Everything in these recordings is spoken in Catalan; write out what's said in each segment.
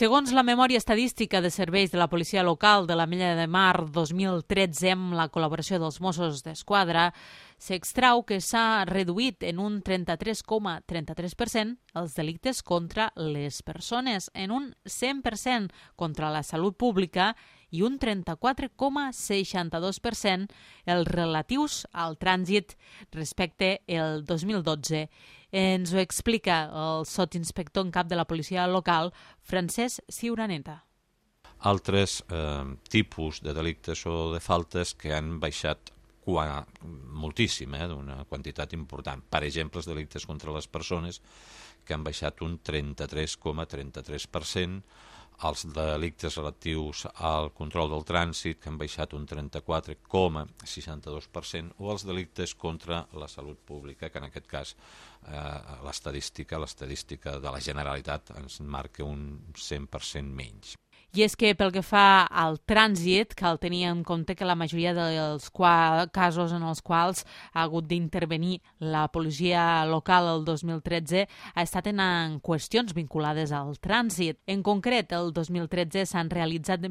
Segons la memòria estadística de serveis de la policia local de l'Ametlla de Mar 2013 amb la col·laboració dels Mossos d'Esquadra, s'extrau que s'ha reduït en un 33,33% els delictes contra les persones, en un 100% contra la salut pública i un 34,62% els relatius al trànsit respecte al 2012. Ens ho explica el sotsinspector en cap de la policia local, Francesc Ciuraneta. Altres tipus de delictes o de faltes que han baixat moltíssim, d'una quantitat important. Per exemple, els delictes contra les persones, que han baixat un 33,33%, els delictes relatius al control del trànsit, que han baixat un 34,62%, o els delictes contra la salut pública, que en aquest cas l'estadística de la Generalitat ens marca un 100% menys. I és que pel que fa al trànsit, cal tenir en compte que la majoria dels casos en els quals ha hagut d'intervenir la policia local el 2013 ha estat en qüestions vinculades al trànsit. En concret, el 2013 s'han realitzat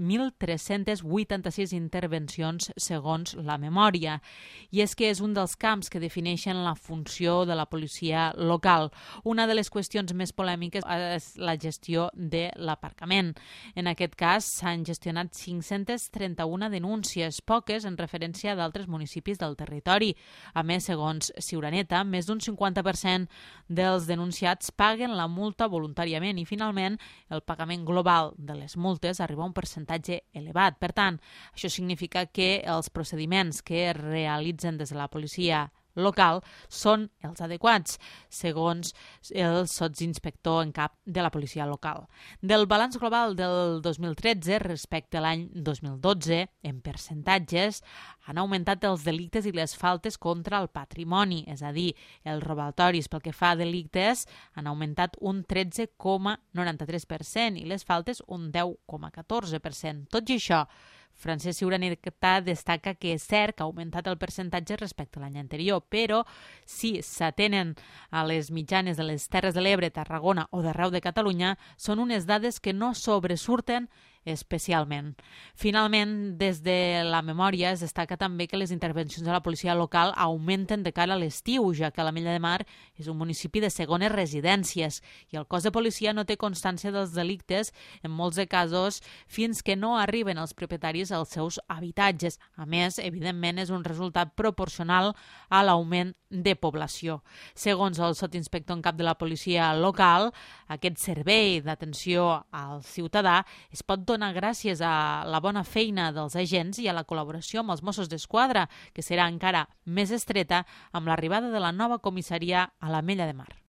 1.386 intervencions segons la memòria. I és que és un dels camps que defineixen la funció de la policia local. Una de les qüestions més polèmiques és la gestió de l'aparcament. En aquest cas s'han gestionat 531 denúncies, poques en referència d'altres municipis del territori. A més, segons Ciuraneta, més d'un 50% dels denunciats paguen la multa voluntàriament i, finalment, el pagament global de les multes arriba a un percentatge elevat. Per tant, això significa que els procediments que es realitzen des de la policia local són els adequats, segons el sotsinspector en cap de la policia local. Del balanç global del 2013 respecte a l'any 2012, en percentatges, han augmentat els delictes i les faltes contra el patrimoni, és a dir, els robatoris pel que fa a delictes han augmentat un 13,93% i les faltes un 10,14%. Tot i això, Francesc Ciuraneta destaca que és cert que ha augmentat el percentatge respecte a l'any anterior, però si s'atenen a les mitjanes de les Terres de l'Ebre, Tarragona o d'arreu de Catalunya, són unes dades que no sobresurten especialment. Finalment, des de la memòria es destaca també que les intervencions de la policia local augmenten de cara a l'estiu, ja que l'Ametlla de Mar és un municipi de segones residències i el cos de policia no té constància dels delictes, en molts de casos, fins que no arriben els propietaris als seus habitatges. A més, evidentment, és un resultat proporcional a l'augment de població. Segons el sotsinspector en cap de la policia local, aquest servei d'atenció al ciutadà es pot donar gràcies a la bona feina dels agents i a la col·laboració amb els Mossos d'Esquadra, que serà encara més estreta amb l'arribada de la nova comissaria a l'Ametlla de Mar.